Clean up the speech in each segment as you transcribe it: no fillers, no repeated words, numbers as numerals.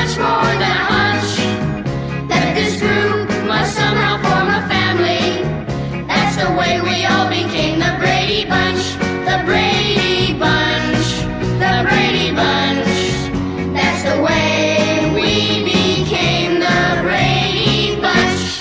much more than a hunch that this group must somehow form a family. That's the way we all became the Brady Bunch. The Brady Bunch. The Brady Bunch. That's the way we became the Brady Bunch.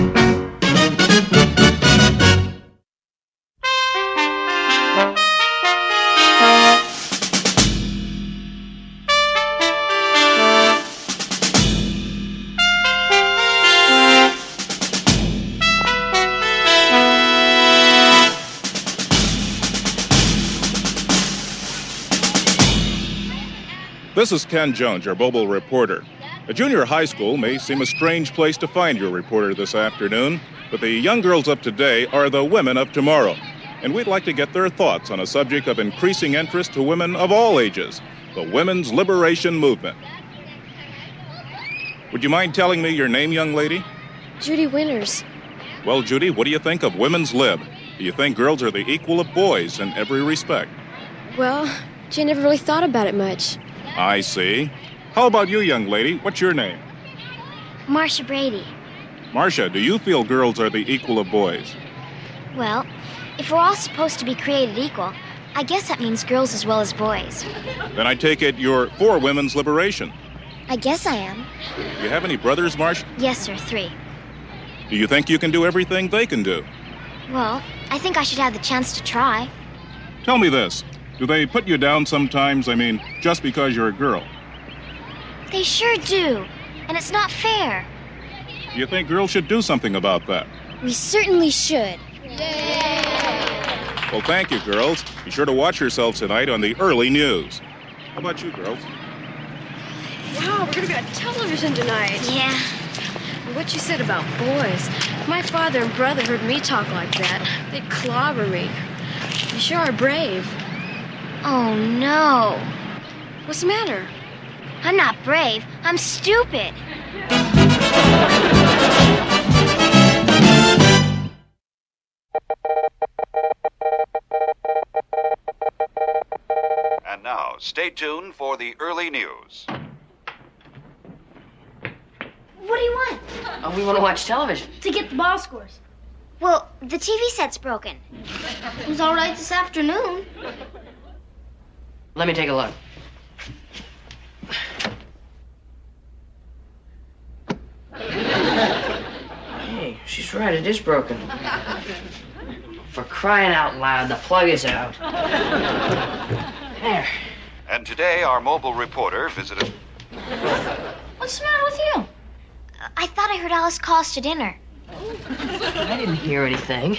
This is Ken Jones, your mobile reporter. A junior high school may seem a strange place to find your reporter this afternoon, but the young girls of today are the women of tomorrow. And we'd like to get their thoughts on a subject of increasing interest to women of all ages, the women's liberation movement. Would you mind telling me your name, young lady? Judy Winters. Well, Judy, what do you think of women's lib? Do you think girls are the equal of boys in every respect? Well, gee, I never really thought about it much. I see. How about you, young lady? What's your name? Marcia Brady. Marcia, do you feel girls are the equal of boys? Well, if we're all supposed to be created equal, I guess that means girls as well as boys. Then I take it you're for women's liberation. I guess I am. Do you have any brothers, Marcia? Yes, sir, 3. Do you think you can do everything they can do? Well, I think I should have the chance to try. Tell me this. Do they put you down sometimes, just because you're a girl? They sure do. And it's not fair. Do you think girls should do something about that? We certainly should. Well, thank you, girls. Be sure to watch yourselves tonight on the early news. How about you, girls? Wow, we're going to be on television tonight. Yeah. What you said about boys. If my father and brother heard me talk like that, they'd clobber me. You sure are brave. Oh, no. What's the matter? I'm not brave. I'm stupid. And now, stay tuned for the early news. What do you want? We want to watch television. To get the ball scores. Well, the TV set's broken. It was all right this afternoon. Let me take a look. Hey, she's right. It is broken. For crying out loud, the plug is out. There. And today, our mobile reporter visited... What's the matter with you? I thought I heard Alice call us to dinner. I didn't hear anything.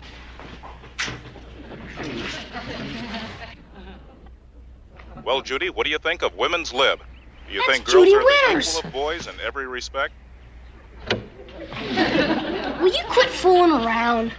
Well, Judy, what do you think of women's lib? Do you think That's girls Judy are the Winters. equal of boys in every respect? Will you quit fooling around?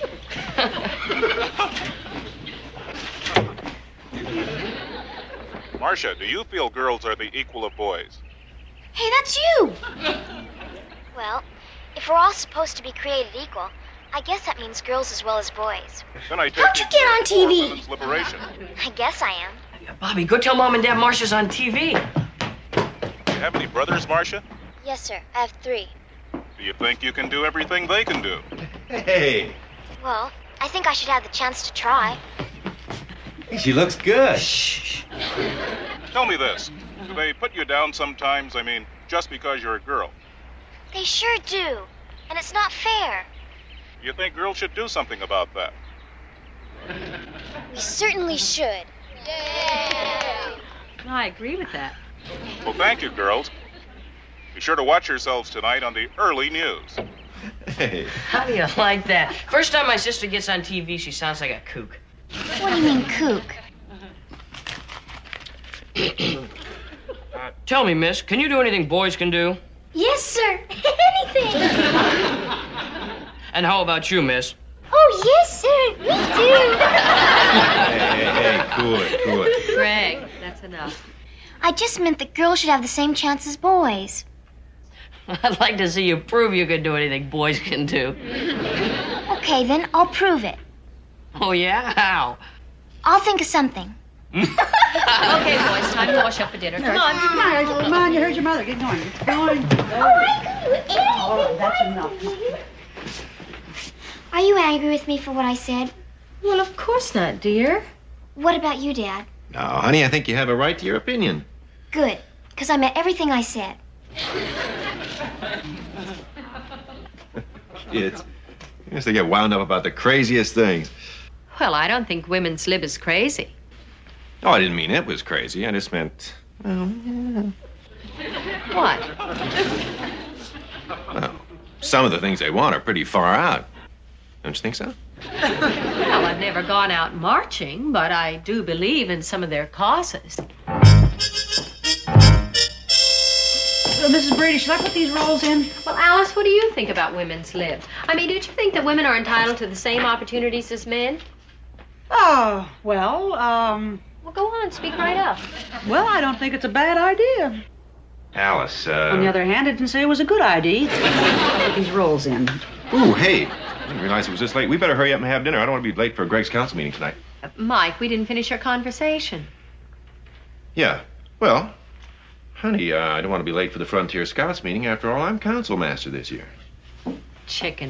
Marcia, do you feel girls are the equal of boys? Hey, that's you. Well, if we're all supposed to be created equal, I guess that means girls as well as boys. Then I take How'd you it get you're on for TV? women's liberation. I guess I am. Bobby, go tell Mom and Dad Marcia's on TV. Do you have any brothers, Marcia? Yes, sir. I have 3. Do you think you can do everything they can do? Hey, Well, I think I should have the chance to try. she looks good. Shh. Tell me this. Do they put you down sometimes, just because you're a girl? They sure do. And it's not fair. Do you think girls should do something about that? We certainly should. I agree with that. Well, thank you, girls. Be sure to watch yourselves tonight on the early news. Hey. How do you like that? First time my sister gets on TV, she sounds like a kook. What do you mean, kook? Tell me, miss, can you do anything boys can do? Yes, sir. Anything. And how about you, miss? Oh, yes, sir. Me too. Hey, good. Greg, that's enough. I just meant that girls should have the same chance as boys. I'd like to see you prove you can do anything boys can do. Okay, then I'll prove it. Oh, yeah? How? I'll think of something. Okay, boys, time to wash up for dinner. Come on. you heard your mother. Get going. Get going. Oh, I can do anything. All right, that's enough. Are you angry with me for what I said? Well, of course not, dear. What about you, Dad? No, honey, I think you have a right to your opinion. Good, because I meant everything I said. Kids. Yes, they get wound up about the craziest things. Well, I don't think women's lib is crazy. Oh, I didn't mean it was crazy. I just meant, well, What? well, some of the things they want are pretty far out. Don't you think so? Well, I've never gone out marching, but I do believe in some of their causes. Mrs. Brady, should I put these rolls in? Well, Alice, what do you think about women's lib? I mean, don't you think that women are entitled to the same opportunities as men? Oh, well, Well, go on, speak right up. well, I don't think it's a bad idea. Alice, On the other hand, I didn't say it was a good idea. Put these rolls in. Ooh, hey. I didn't realize it was this late. We better hurry up and have dinner. I don't want to be late for Greg's council meeting tonight. Mike, we didn't finish our conversation. Yeah. Well, honey, I don't want to be late for the Frontier Scouts meeting. After all, I'm council master this year. Chicken.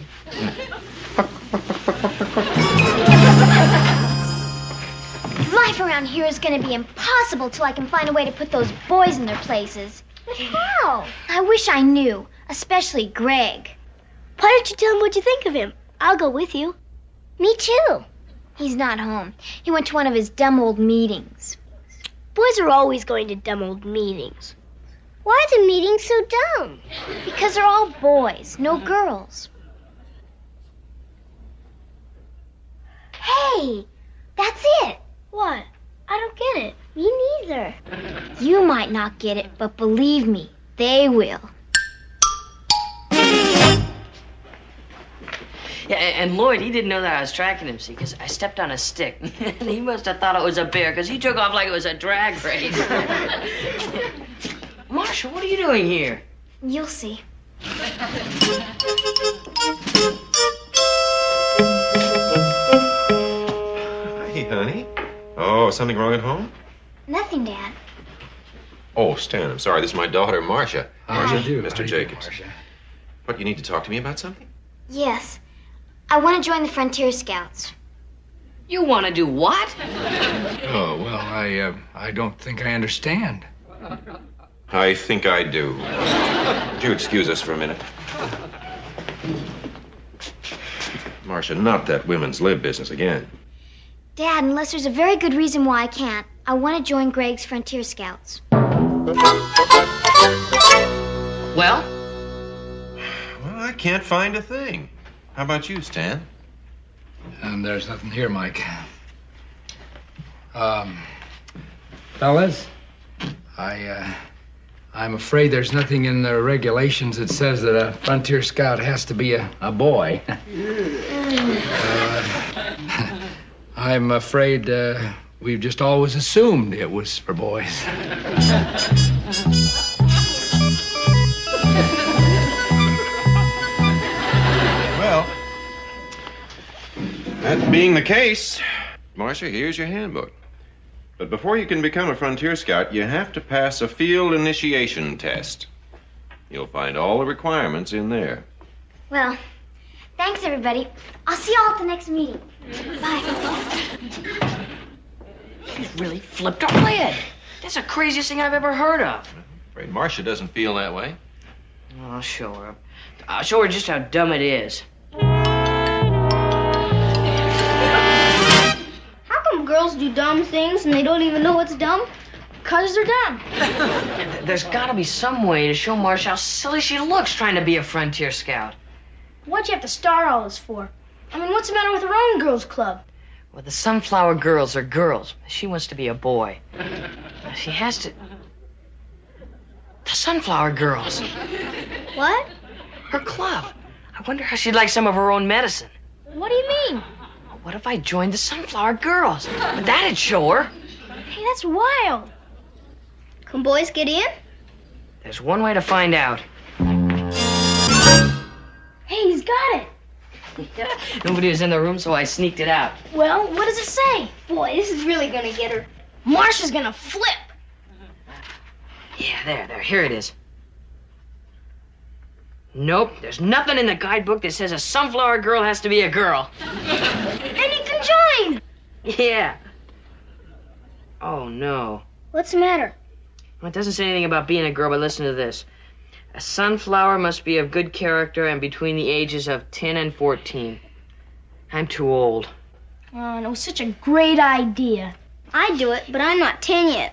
Life around here is going to be impossible till I can find a way to put those boys in their places. But how? I wish I knew, especially Greg. Why don't you tell him what you think of him? I'll go with you. Me too. He's not home. He went to one of his dumb old meetings. Boys are always going to dumb old meetings. Why are the meetings so dumb? Because they're all boys, no girls. Hey, that's it. What? I don't get it. Me neither. You might not get it, but believe me, they will. Yeah, and Lloyd, he didn't know that I was tracking him, see, because I stepped on a stick. And he must have thought it was a bear, because he took off like it was a drag race. Marcia, what are you doing here? You'll see. Hey, honey. Oh, something wrong at home? Nothing, Dad. Oh, Stan, I'm sorry. This is my daughter, Marcia. Marcia, do? How Mr. do you do, Jacobs. Marcia? What, you need to talk to me about something? Yes. I want to join the Frontier Scouts. You want to do what? Oh, well, I don't think I understand. I think I do. Would you excuse us for a minute? Marcia, not that women's lib business again. Dad, unless there's a very good reason why I can't, I want to join Greg's Frontier Scouts. Well? Well, I can't find a thing. How about you, Stan? And there's nothing here, Mike. Fellas, I'm afraid there's nothing in the regulations that says that a Frontier Scout has to be a boy. I'm afraid we've just always assumed it was for boys. Well, that being the case, Marcia, here's your handbook. But before you can become a Frontier Scout, you have to pass a field initiation test. You'll find all the requirements in there. Well, thanks, everybody. I'll see you all at the next meeting. Bye. She's really flipped her lid. That's the craziest thing I've ever heard of. I'm afraid Marcia doesn't feel that way. I'll show her. I'll show her just how dumb it is. How come girls do dumb things and they don't even know what's dumb? Because they're dumb. There's got to be some way to show Marcia how silly she looks trying to be a Frontier Scout. What'd you have to start all this for? I mean, what's the matter with her own girls' club? Well, the Sunflower Girls are girls. She wants to be a boy. She has to... The Sunflower Girls. What? Her club. I wonder how she'd like some of her own medicine. What do you mean? What if I joined the Sunflower Girls? That'd show her. Hey, that's wild. Can boys get in? There's one way to find out. Hey, he's got it. Nobody was in the room, so I sneaked it out. Well, what does it say? Boy, this is really gonna get her. Marcia's gonna flip. Yeah, there. Here it is. Nope, there's nothing in the guidebook that says a sunflower girl has to be a girl. And you can join! Yeah. Oh, no. What's the matter? Well, it doesn't say anything about being a girl, but listen to this. A sunflower must be of good character and between the ages of 10 and 14. I'm too old. Oh, it was such a great idea. I'd do it, but I'm not 10 yet.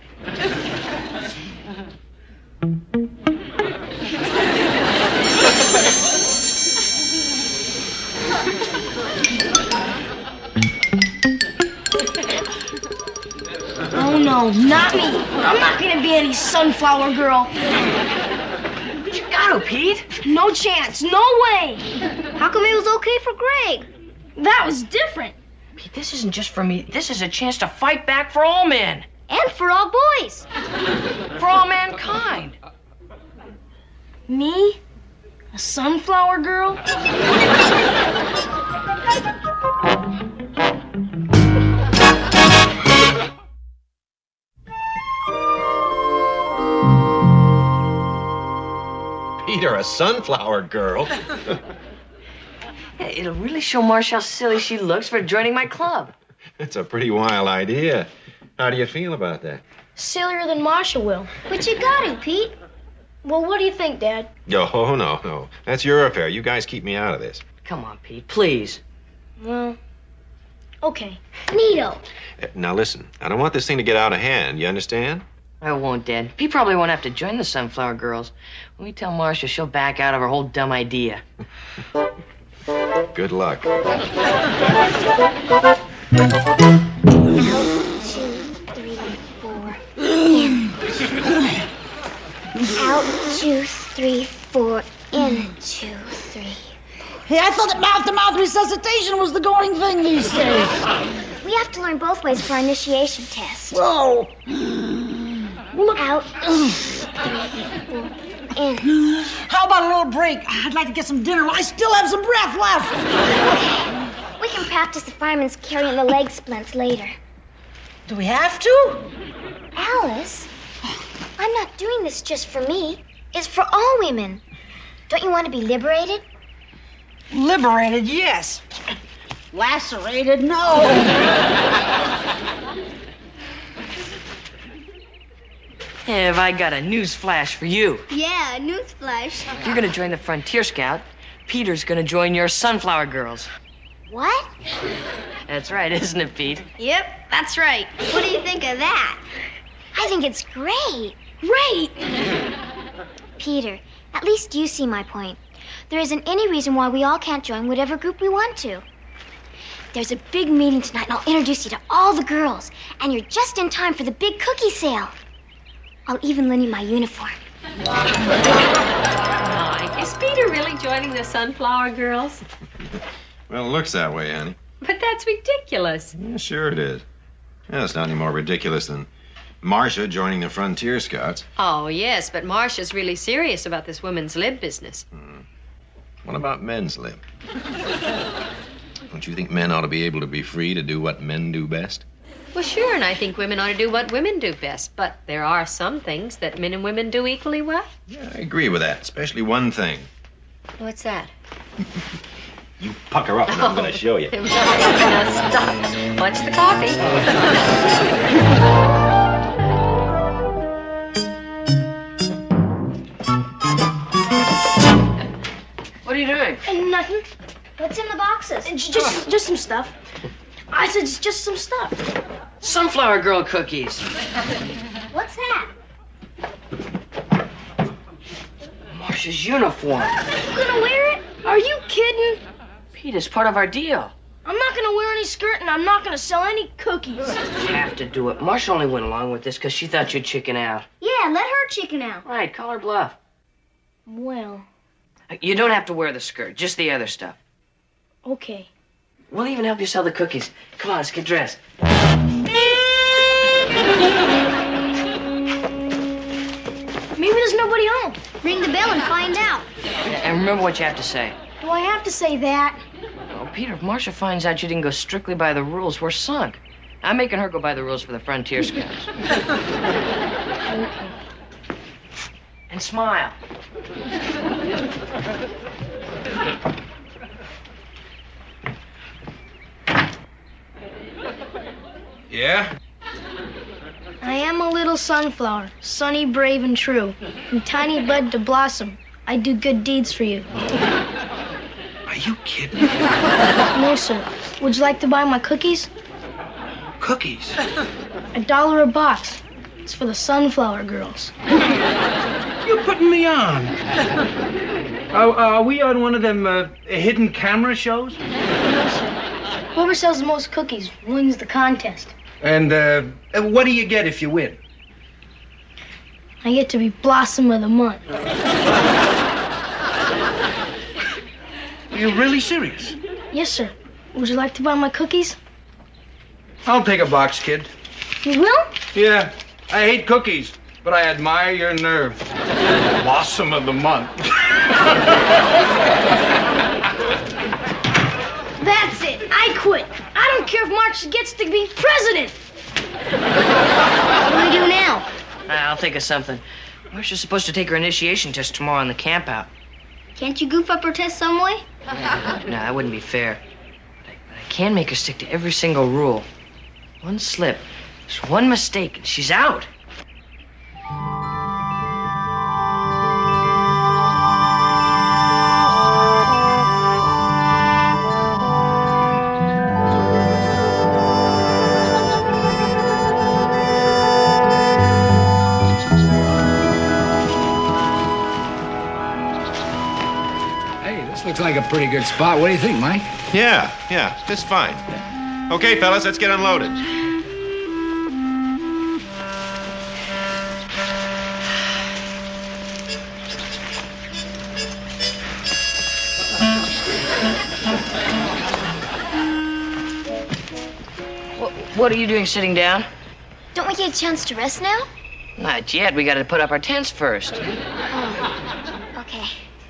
Oh, no, not me. I'm not gonna be any sunflower girl. You got to, Pete. No chance, no way. How come it was okay for Greg? That was different. Pete, this isn't just for me. This is a chance to fight back for all men. And for all boys. For all mankind. Me? A sunflower girl? Peter, a sunflower girl? It'll really show Marcia how silly she looks for joining my club. That's a pretty wild idea. How do you feel about that? Sillier than Marcia will. But you got to, Pete. Well, what do you think, Dad? Oh, no. That's your affair. You guys keep me out of this. Come on, Pete, please. Well, okay. Neato. Now, listen. I don't want this thing to get out of hand. You understand? I won't, Dad. Pete probably won't have to join the Sunflower Girls. When we tell Marcia, she'll back out of her whole dumb idea. Good luck. Out, 2, 3, 4. In, 2, 3. Hey, I thought that mouth-to-mouth resuscitation was the going thing these days. We have to learn both ways for our initiation test. Whoa. Out, 3, 4. In. How about a little break? I'd like to get some dinner. I still have some breath left. We can practice the fireman's carrying the leg splints later. Do we have to? Alice, I'm not doing this just for me. It's for all women. Don't you want to be liberated? Liberated, yes. Lacerated, no. Have I got a news flash for you? Yeah, newsflash. If you're gonna join the Frontier Scout, Peter's gonna join your Sunflower Girls. What? That's right, isn't it, Pete? Yep, that's right. What do you think of that? I think it's great. Great! Peter, at least you see my point. There isn't any reason why we all can't join whatever group we want to. There's a big meeting tonight, and I'll introduce you to all the girls. And you're just in time for the big cookie sale. I'll even lend you my uniform. Is Peter really joining the Sunflower Girls? Well, it looks that way, Annie. But that's ridiculous. Yeah, sure it is. Yeah, it's not any more ridiculous than Marcia joining the Frontier Scouts. Oh, yes, but Marcia's really serious about this women's lib business. What about men's lib? Don't you think men ought to be able to be free to do what men do best? Well, sure, and I think women ought to do what women do best. But there are some things that men and women do equally well. Yeah, I agree with that, especially one thing. What's that? You pucker up and I'm going to show you. Now stop. Watch the coffee. What are you doing? Nothing. What's in the boxes? Just some stuff. I said just some stuff. Sunflower Girl cookies. What's that? Marcia's uniform. You gonna wear it? Are you kidding? Pete, it's part of our deal. I'm not gonna wear any skirt and I'm not gonna sell any cookies. You have to do it. Marcia only went along with this because she thought you'd chicken out. Yeah, let her chicken out. Right, call her bluff. Well, You don't have to wear the skirt, just the other stuff. okay. We'll even help you sell the cookies. Come on, let's get dressed. Maybe there's nobody home. Ring the bell and find out. And remember what you have to say. Do I have to say that? Oh, Peter, if Marcia finds out you didn't go strictly by the rules, we're sunk. I'm making her go by the rules for the Frontier Scouts. Okay. And smile. Yeah? I am a little sunflower, sunny, brave, and true. From tiny bud to blossom, I do good deeds for you. Are you kidding? No, sir. Would you like to buy my cookies? Cookies? $1 a box. It's for the Sunflower Girls. You're putting me on. Are we on one of them hidden camera shows? No, sir. Whoever sells the most cookies wins the contest. And what do you get if you win? I get to be Blossom of the Month. Are you really serious? Yes, sir. Would you like to buy my cookies? I'll take a box, kid. You will? Yeah. I hate cookies, but I admire your nerve. Blossom of the Month. That's it. I quit. I don't care if March gets to be president. What do we do now? I'll think of something. Marcia's supposed to take her initiation test tomorrow on the camp out. Can't you goof up her test some way? No, that wouldn't be fair. But I can make her stick to every single rule. One slip, just one mistake, and she's out. Looks like a pretty good spot. What do you think, Mike? Yeah, it's fine. Okay, fellas, let's get unloaded. What are you doing sitting down? Don't we get a chance to rest now? Not yet. We got to put up our tents first. Oh, okay.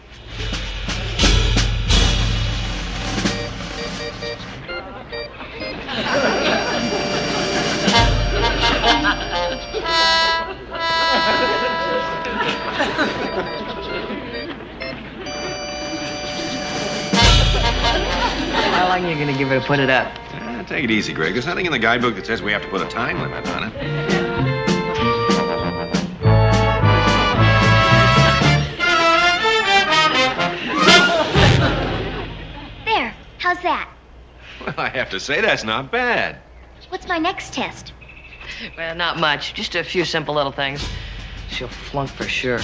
How long are you going to give her to put it up? Take it easy, Greg. There's nothing in the guidebook that says we have to put a time limit on it. There. How's that? Well, I have to say that's not bad. What's my next test? Well, not much. Just a few simple little things. She'll flunk for sure.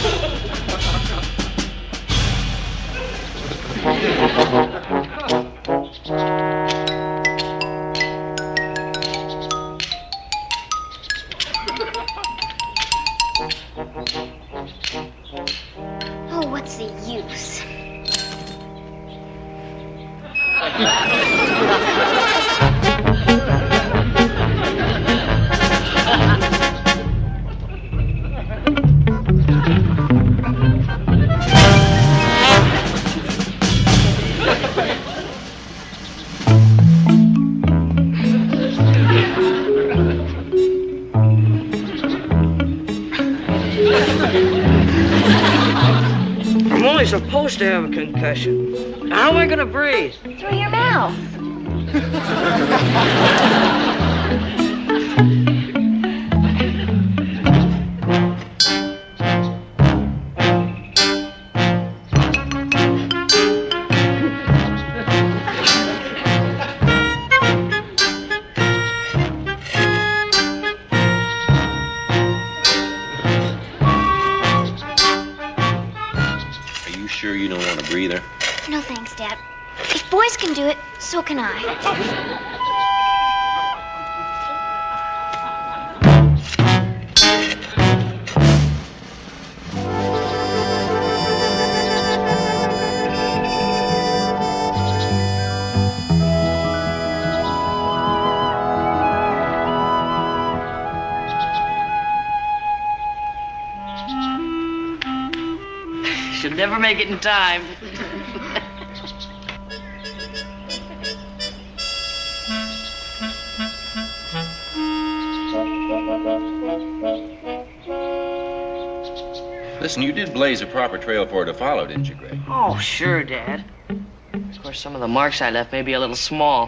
Oh, what's the use? I'm only supposed to have a concussion. How am I going to breathe? Through your mouth. Sure you don't want a breather? No thanks, Dad. If boys can do it, so can I. She'll never make it in time. Listen, you did blaze a proper trail for her to follow, didn't you, Greg? Oh, sure, Dad. Of course, some of the marks I left may be a little small.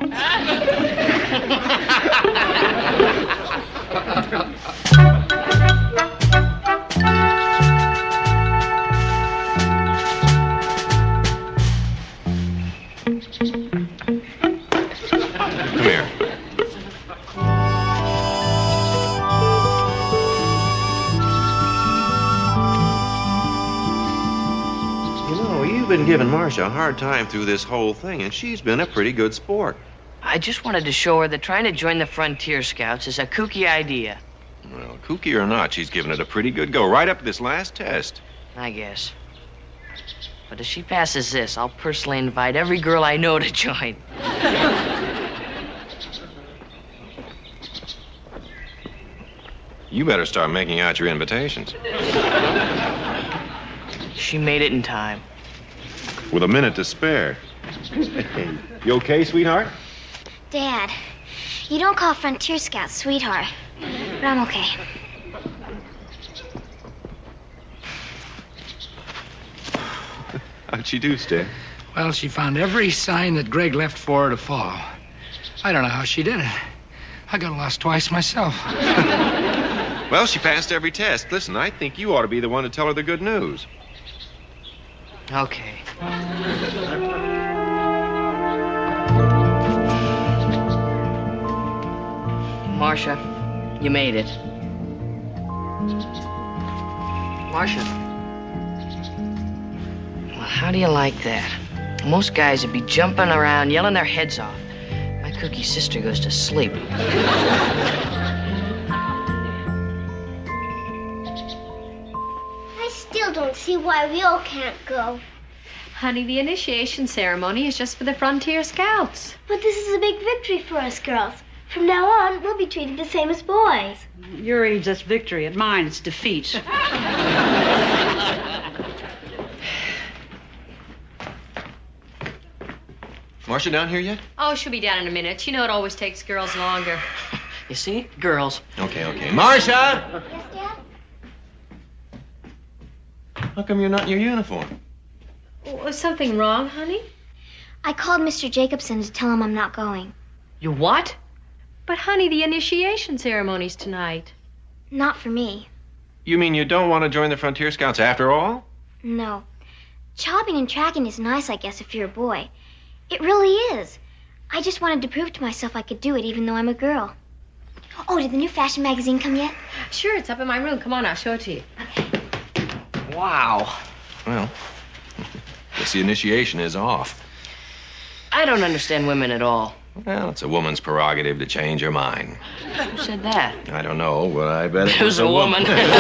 Come here. You've been giving Marcia a hard time through this whole thing, and she's been a pretty good sport. I just wanted to show her that trying to join the Frontier Scouts is a kooky idea. Well, kooky or not, she's given it a pretty good go right up to this last test. I guess. But if she passes this, I'll personally invite every girl I know to join. You better start making out your invitations. She made it in time. With a minute to spare. You okay, sweetheart? Dad, you don't call Frontier Scouts sweetheart, but I'm okay. How'd she do, Stan? Well, she found every sign that Greg left for her to follow. I don't know how she did it. I got lost twice myself. Well, she passed every test. Listen, I think you ought to be the one to tell her the good news. Okay. Marcia, you made it. Marcia. Well, how do you like that? Most guys would be jumping around, yelling their heads off. My cookie sister goes to sleep. I still don't see why we all can't go. Honey, the initiation ceremony is just for the Frontier Scouts. But this is a big victory for us girls. From now on, we'll be treated the same as boys. Your age, that's victory. At mine, it's defeat. Marcia down here yet? Oh, she'll be down in a minute. You know it always takes girls longer. You see? Girls. Okay. Marcia! Yes, Dad? How come you're not in your uniform? Was something wrong, honey? I called Mr. Jacobson to tell him I'm not going. You what? But, honey, the initiation ceremony's tonight. Not for me. You mean you don't want to join the Frontier Scouts after all? No. Chopping and tracking is nice, I guess, if you're a boy. It really is. I just wanted to prove to myself I could do it, even though I'm a girl. Oh, did the new fashion magazine come yet? Sure, it's up in my room. Come on, I'll show it to you. Wow. Well, guess the initiation is off. I don't understand women at all. Well, it's a woman's prerogative to change her mind. Who said that? I don't know, but I bet It was a woman.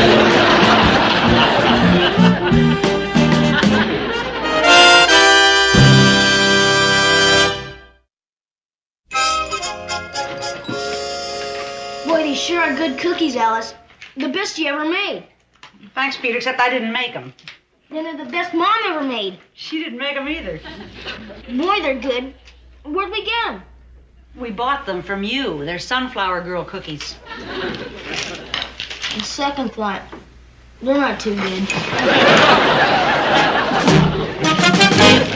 Boy, these sure are good cookies, Alice. The best you ever made. Thanks, Peter, except I didn't make them. Then they're the best Mom ever made. She didn't make them either. Boy, they're good. Where'd we get them? We bought them from you. They're Sunflower Girl cookies. The second thought, they're not too good.